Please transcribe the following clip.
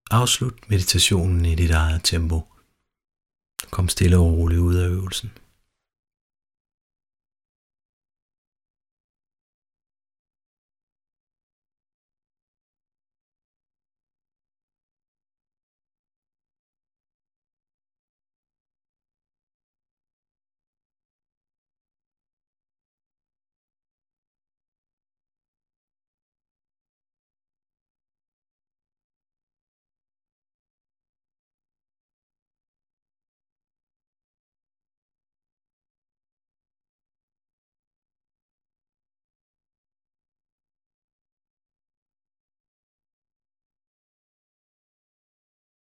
Afslut meditationen i dit eget tempo. Kom stille og roligt ud af øvelsen.